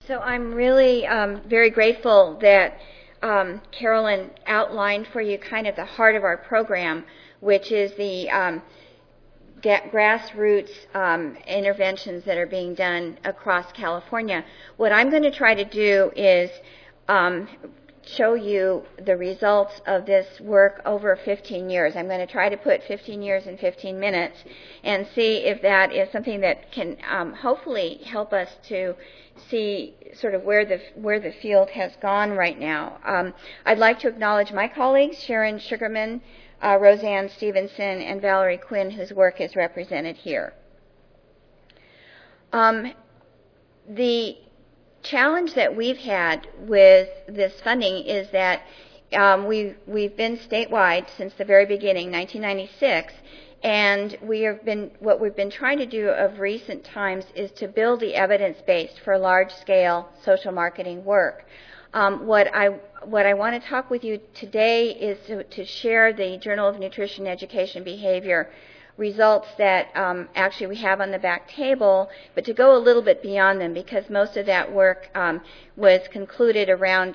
So I'm really very grateful that Carolyn outlined for you kind of the heart of our program, which is the grassroots interventions that are being done across California. What I'm going to try to do is show you the results of this work over 15 years. I'm going to try to put 15 years in 15 minutes and see if that is something that can hopefully help us to see sort of where the field has gone right now. I'd like to acknowledge my colleagues, Sharon Sugarman, Roseanne Stevenson, and Valerie Quinn, whose work is represented here. The challenge that we've had with this funding is that we've been statewide since the very beginning, 1996, and what we've been trying to do of recent times is to build the evidence base for large-scale social marketing work. What I want to talk with you today is to share the Journal of Nutrition, Education, Behavior results that actually we have on the back table, but to go a little bit beyond them because most of that work was concluded around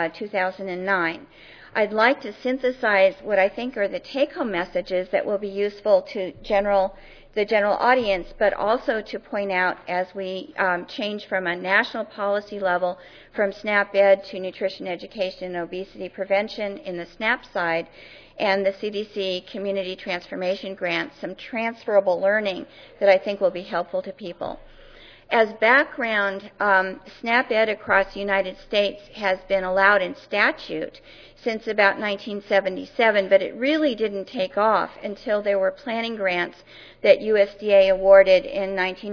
2009. I'd like to synthesize what I think are the take-home messages that will be useful to the general audience, but also to point out as we change from a national policy level from SNAP-Ed to nutrition education and obesity prevention in the SNAP side, and the CDC Community Transformation Grant, some transferable learning that I think will be helpful to people. As background, SNAP-Ed across the United States has been allowed in statute since about 1977, but it really didn't take off until there were planning grants that USDA awarded in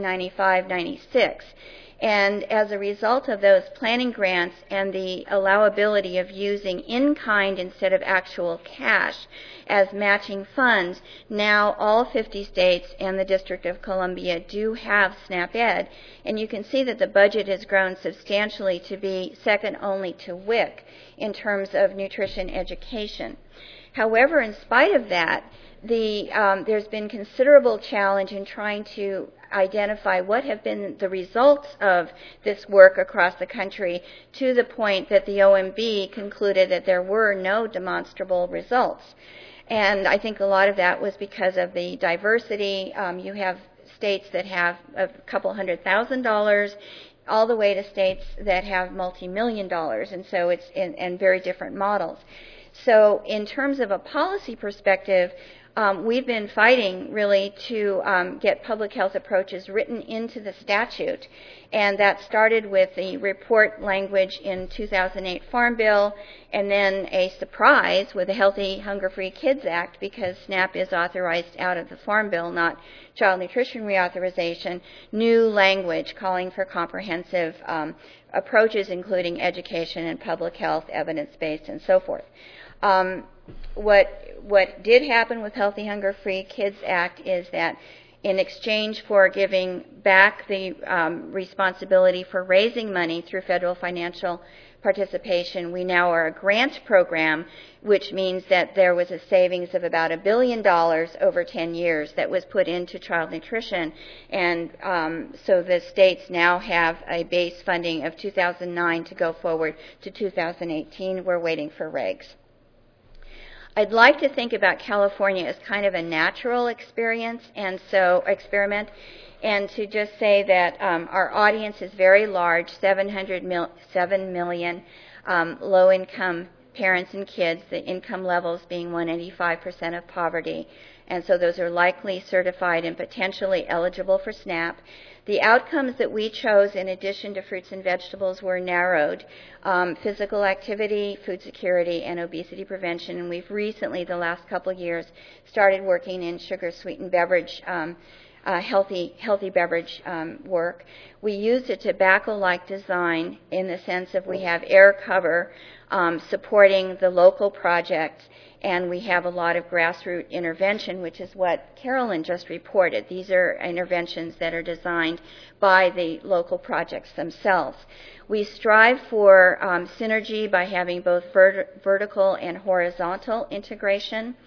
1995-96. And as a result of those planning grants and the allowability of using in-kind instead of actual cash as matching funds, now all 50 states and the District of Columbia do have SNAP-Ed. And you can see that the budget has grown substantially to be second only to WIC in terms of nutrition education. However, in spite of that, there's been considerable challenge in trying to identify what have been the results of this work across the country to the point that the OMB concluded that there were no demonstrable results. And I think a lot of that was because of the diversity. You have states that have a couple $100,000 all the way to states that have multi-million dollars, and so it's in very different models. So in terms of a policy perspective, we've been fighting really to get public health approaches written into the statute, and that started with the report language in 2008 Farm Bill, and then a surprise with the Healthy Hunger-Free Kids Act, because SNAP is authorized out of the Farm Bill, not Child Nutrition Reauthorization, new language calling for comprehensive approaches including education and public health, evidence-based, and so forth. What did happen with Healthy Hunger-Free Kids Act is that in exchange for giving back the responsibility for raising money through federal financial participation, we now are a grant program, which means that there was a savings of about $1 billion over 10 years that was put into child nutrition. And so the states now have a base funding of 2009 to go forward to 2018. We're waiting for regs. I'd like to think about California as kind of a natural experiment, and to just say that our audience is very large, 7 million low-income parents and kids, the income levels being 185% of poverty, and so those are likely certified and potentially eligible for SNAP. The outcomes that we chose in addition to fruits and vegetables were narrowed: physical activity, food security, and obesity prevention. And we've recently, the last couple of years, started working in sugar-sweetened beverage, healthy beverage work. We used a tobacco-like design in the sense of we have air cover supporting the local projects, and we have a lot of grassroots intervention, which is what Carolyn just reported. These are interventions that are designed by the local projects themselves. We strive for synergy by having both vertical and horizontal integration.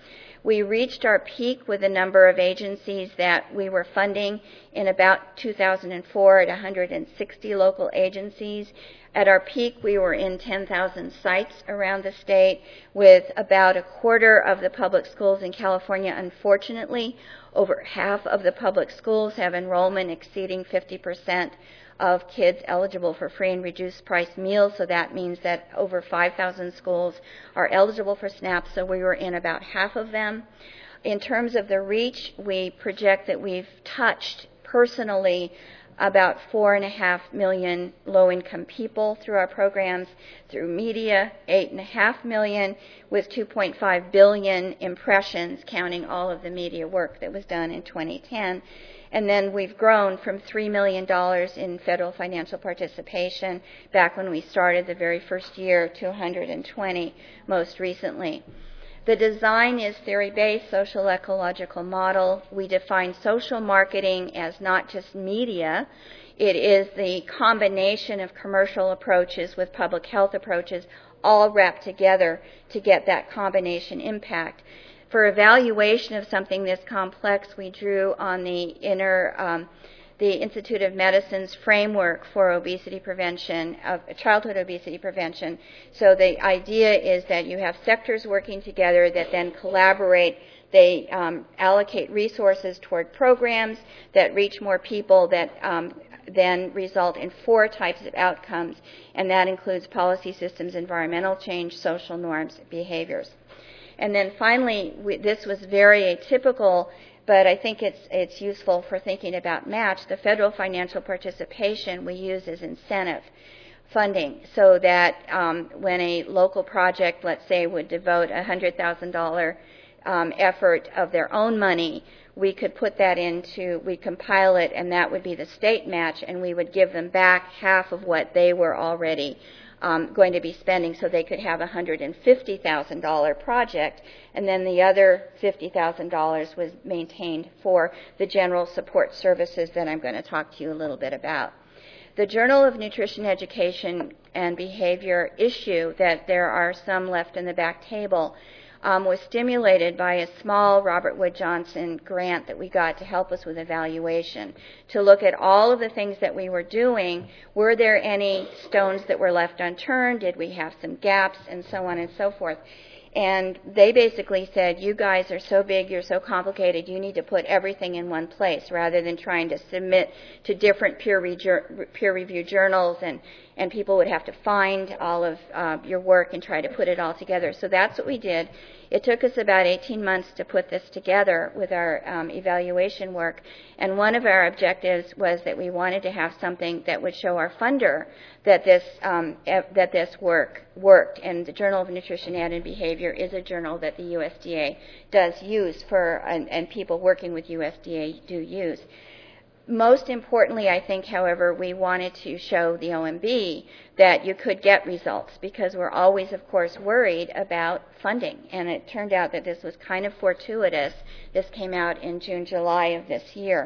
We reached our peak with the number of agencies that we were funding in about 2004 at 160 local agencies. At our peak, we were in 10,000 sites around the state, with about a quarter of the public schools in California. Unfortunately, over half of the public schools have enrollment exceeding 50% of kids eligible for free and reduced price meals, so that means that over 5,000 schools are eligible for SNAP, so we were in about half of them. In terms of the reach, we project that we've touched personally about 4.5 million low-income people through our programs, through media, 8.5 million, with 2.5 billion impressions, counting all of the media work that was done in 2010. And then we've grown from $3 million in federal financial participation back when we started the very first year to 120 most recently. The design is theory-based, social ecological model. We define social marketing as not just media. It is the combination of commercial approaches with public health approaches all wrapped together to get that combination impact. For evaluation of something this complex, we drew on the Institute of Medicine's framework for obesity prevention, childhood obesity prevention. So the idea is that you have sectors working together that then collaborate. They allocate resources toward programs that reach more people that then result in 4 types of outcomes, and that includes policy systems, environmental change, social norms, behaviors. And then finally, this was very atypical, but I think it's useful for thinking about match. The federal financial participation we use as incentive funding, so that when a local project, let's say, would devote a $100,000 effort of their own money, we could put that into, we compile it, and that would be the state match, and we would give them back half of what they were already going to be spending, so they could have a $150,000 project, and then the other $50,000 was maintained for the general support services that I'm going to talk to you a little bit about. The Journal of Nutrition Education and Behavior issue, that there are some left in the back table, was stimulated by a small Robert Wood Johnson grant that we got to help us with evaluation, to look at all of the things that we were doing. Were there any stones that were left unturned? Did we have some gaps? And so on and so forth. And they basically said, you guys are so big, you're so complicated, you need to put everything in one place rather than trying to submit to different peer-reviewed journals, and people would have to find all of your work and try to put it all together. So that's what we did. It took us about 18 months to put this together with our evaluation work, and one of our objectives was that we wanted to have something that would show our funder that this work worked. And the Journal of Nutrition Ed and Behavior is a journal that the USDA does use and people working with USDA do use. Most importantly, I think, however, we wanted to show the OMB that you could get results, because we're always, of course, worried about funding. And it turned out that this was kind of fortuitous. This came out in June, July of this year.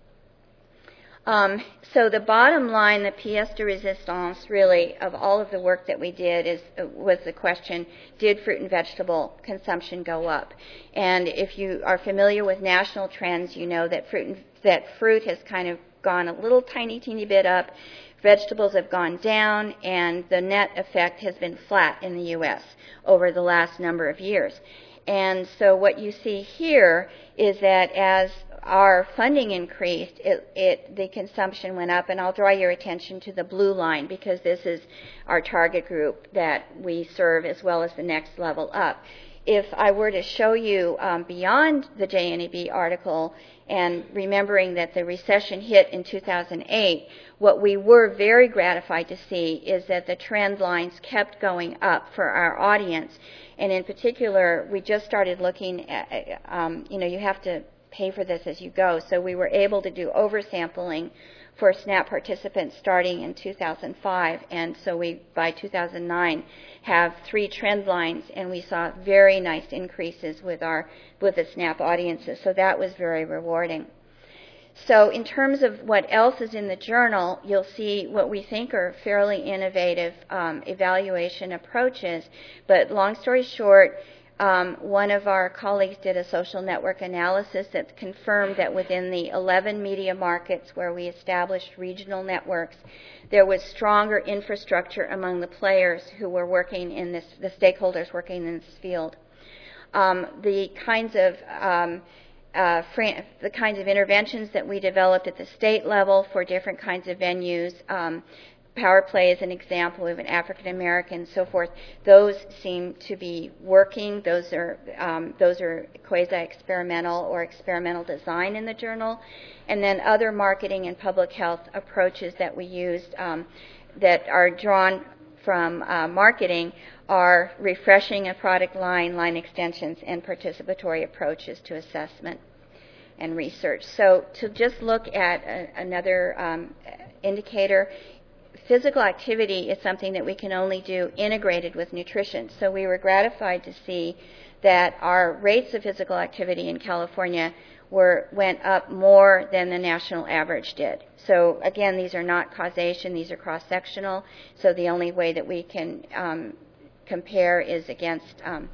So the bottom line, the pièce de résistance, really, of all of the work that we did was the question, did fruit and vegetable consumption go up? And if you are familiar with national trends, you know that fruit has kind of gone a little teeny bit up, vegetables have gone down, and the net effect has been flat in the U.S. over the last number of years. And so what you see here is that as our funding increased, the consumption went up, and I'll draw your attention to the blue line because this is our target group that we serve, as well as the next level up. If I were to show you beyond the JNEB article, and remembering that the recession hit in 2008, what we were very gratified to see is that the trend lines kept going up for our audience. And in particular, we just started looking at, you have to pay for this as you go. So we were able to do oversampling for SNAP participants starting in 2005, and so we, by 2009, have 3 trend lines, and we saw very nice increases with the SNAP audiences. So that was very rewarding. So in terms of what else is in the journal, you'll see what we think are fairly innovative evaluation approaches. But long story short, One of our colleagues did a social network analysis that confirmed that within the 11 media markets where we established regional networks, there was stronger infrastructure among the players who were working in this, the stakeholders working in this field. The kinds of interventions that we developed at the state level for different kinds of venues, Power Play is an example of an African American, so forth. Those seem to be working. Those are quasi-experimental or experimental design in the journal. And then other marketing and public health approaches that we used that are drawn from marketing are refreshing a product line extensions, and participatory approaches to assessment and research. So to just look at another indicator, physical activity is something that we can only do integrated with nutrition. So we were gratified to see that our rates of physical activity in California went up more than the national average did. So again, these are not causation, these are cross-sectional. So the only way that we can compare is against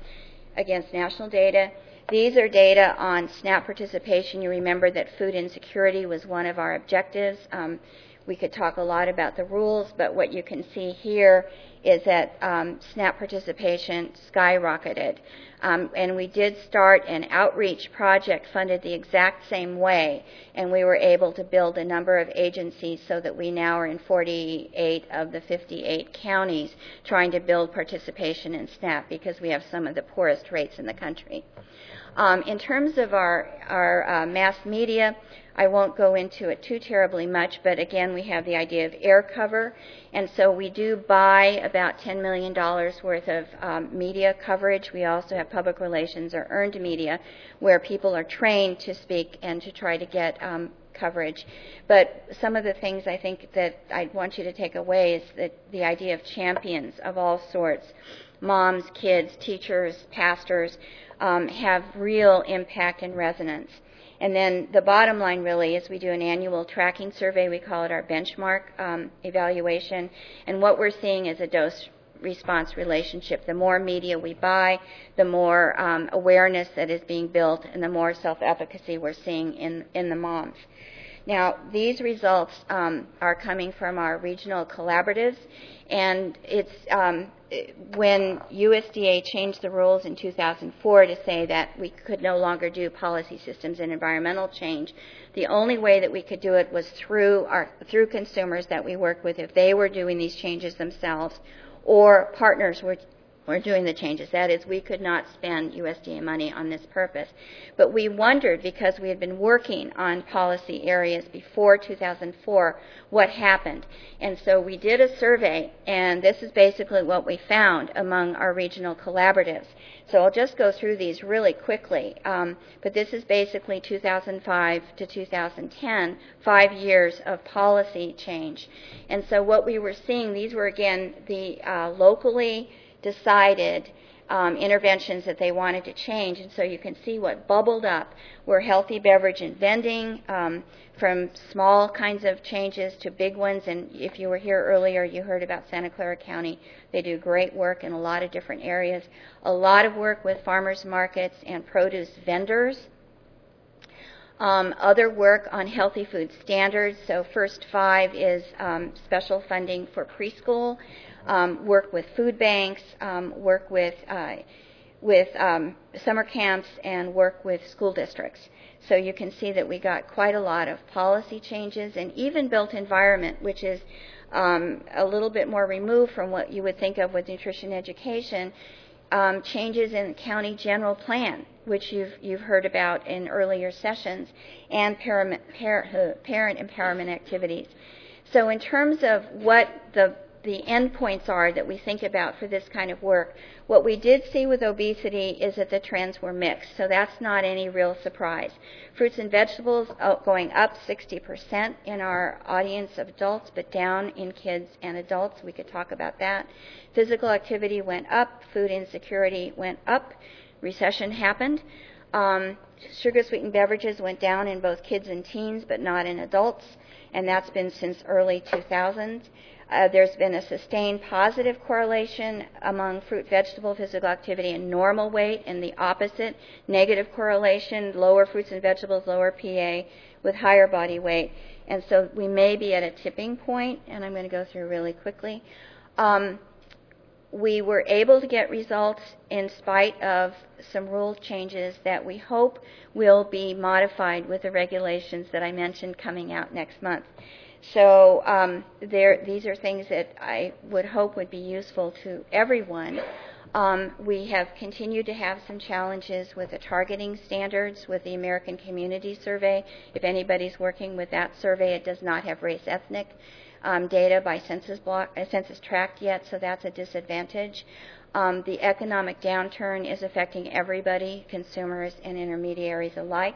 national data. These are data on SNAP participation. You remember that food insecurity was one of our objectives. We could talk a lot about the rules, but what you can see here is that SNAP participation skyrocketed. And we did start an outreach project funded the exact same way, and we were able to build a number of agencies so that we now are in 48 of the 58 counties trying to build participation in SNAP because we have some of the poorest rates in the country. In terms of our mass media, I won't go into it too terribly much, but again, we have the idea of air cover, and so we do buy about $10 million worth of media coverage. We also have public relations or earned media where people are trained to speak and to try to get coverage. But some of the things I think that I want you to take away is that the idea of champions of all sorts, moms, kids, teachers, pastors, have real impact and resonance. And then the bottom line really is we do an annual tracking survey. We call it our benchmark evaluation. And what we're seeing is a dose-response relationship. The more media we buy, the more awareness that is being built, and the more self-efficacy we're seeing in the moms. Now, these results are coming from our regional collaboratives, and it's when USDA changed the rules in 2004 to say that we could no longer do policy systems and environmental change, the only way that we could do it was through consumers that we work with if they were doing these changes themselves, or partners were doing the changes. That is, we could not spend USDA money on this purpose. But we wondered, because we had been working on policy areas before 2004, what happened. And so we did a survey, and this is basically what we found among our regional collaboratives. So I'll just go through these really quickly. But this is basically 2005 to 2010, 5 years of policy change. And so what we were seeing, these were, again, the locally decided interventions that they wanted to change. And so you can see what bubbled up were healthy beverage and vending, from small kinds of changes to big ones. And if you were here earlier, you heard about Santa Clara County. They do great work in a lot of different areas. A lot of work with farmers markets and produce vendors. Other work on healthy food standards. So first 5 is special funding for preschool. Work with food banks, work with summer camps, and work with school districts. So you can see that we got quite a lot of policy changes, and even built environment, which is a little bit more removed from what you would think of with nutrition education, changes in the county general plan, which you've heard about in earlier sessions, and parent empowerment activities. So in terms of what the endpoints are that we think about for this kind of work, what we did see with obesity is that the trends were mixed, so that's not any real surprise. Fruits and vegetables going up 60% in our audience of adults, but down in kids and adults. We could talk about that. Physical activity went up, food insecurity went up, recession happened. Sugar sweetened beverages went down in both kids and teens, but not in adults, and that's been since early 2000s. There's been a sustained positive correlation among fruit, vegetable, physical activity, and normal weight, and the opposite, negative correlation, lower fruits and vegetables, lower PA, with higher body weight. And so we may be at a tipping point, and I'm going to go through really quickly. We were able to get results in spite of some rule changes that we hope will be modified with the regulations that I mentioned coming out next month. So these are things that I would hope would be useful to everyone. We have continued to have some challenges with the targeting standards with the American Community Survey. If anybody's working with that survey, it does not have race-ethnic data by census tract yet, so that's a disadvantage. The economic downturn is affecting everybody, consumers and intermediaries alike.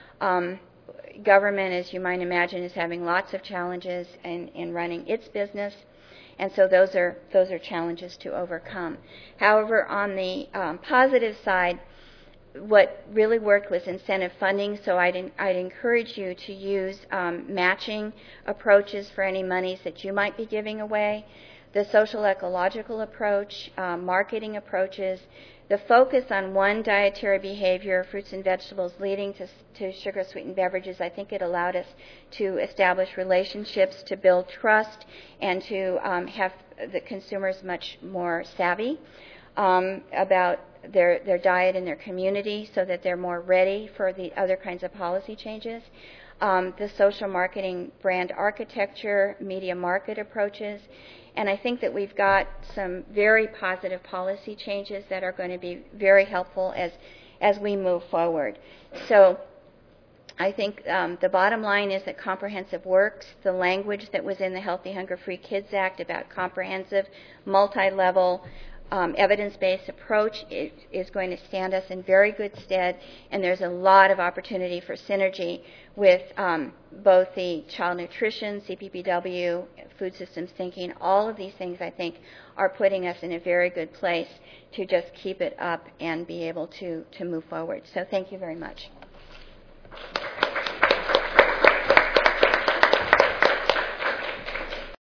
Government, as you might imagine, is having lots of challenges in running its business, and so those are challenges to overcome. However, on the positive side, what really worked was incentive funding, so I'd encourage you to use matching approaches for any monies that you might be giving away, the social ecological approach, marketing approaches, the focus on one dietary behavior, fruits and vegetables, leading to sugar-sweetened beverages. I think it allowed us to establish relationships, to build trust, and to have the consumers much more savvy about their diet and their community so that they're more ready for the other kinds of policy changes. The social marketing brand architecture, media market approaches, and I think that we've got some very positive policy changes that are going to be very helpful as we move forward. So I think the bottom line is that comprehensive works. The language that was in the Healthy Hunger Free Kids Act about comprehensive, multi-level, evidence-based approach is going to stand us in very good stead, and there's a lot of opportunity for synergy with both the child nutrition, CPPW, food systems thinking. All of these things, I think, are putting us in a very good place to just keep it up and be able to move forward. So thank you very much.